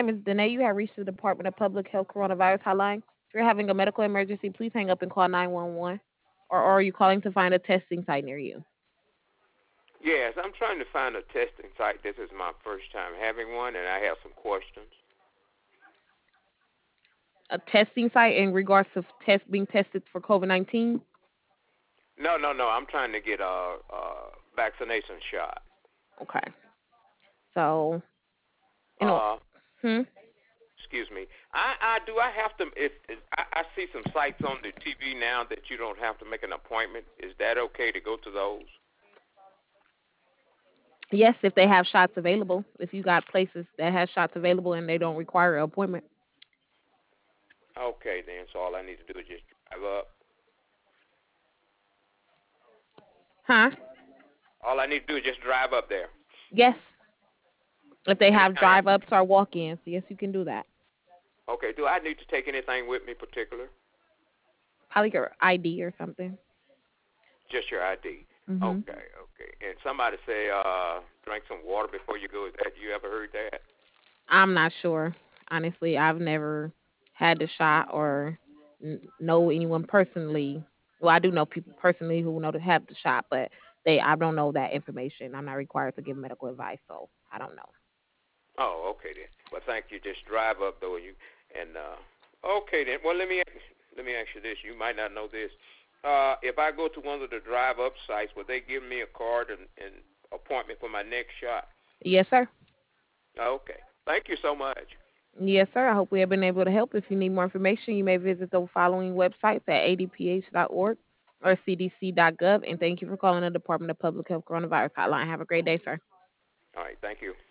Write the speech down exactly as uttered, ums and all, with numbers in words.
name is Danae. You have reached the Department of Public Health Coronavirus Hotline. If you're having a medical emergency, please hang up and call nine one one. Or, or are you calling to find a testing site near you? Yes, I'm trying to find a testing site. This is my first time having one, and I have some questions. A testing site in regards to test being tested for COVID nineteen? No, no, no. I'm trying to get a, a vaccination shot. Okay. So, you know, Uh, hmm? excuse me. I, I do. I have to. If, if I, I see some sites on the T V now that you don't have to make an appointment. Is that okay to go to those? Yes, if they have shots available. If you got places that has shots available and they don't require an appointment. Okay, then. So all I need to do is just drive up. Huh? All I need to do is just drive up there. Yes. If they have Anything? drive ups or walk ins, yes, you can do that. Okay. Do I need to take anything with me particular? Probably your I D or something. Just your I D. Hmm. Okay, okay. And somebody say, uh, drink some water before you go. Is that you ever heard that? I'm not sure. Honestly, I've never had the shot or n- know anyone personally. Well, I do know people personally who know to have the shot, but they I don't know that information. I'm not required to give medical advice, so I don't know. Oh, okay then. Well, thank you. Just drive up though, and you and uh, okay then. Well, let me let me ask you this. You might not know this. Uh, if I go to one of the drive up sites, will they give me a card and, and appointment for my next shot? Yes, sir. Okay. Thank you so much. Yes, sir. I hope we have been able to help. If you need more information, you may visit the following websites at a d p h dot org or c d c dot gov. And thank you for calling the Department of Public Health Coronavirus Hotline. Have a great day, sir. All right. Thank you.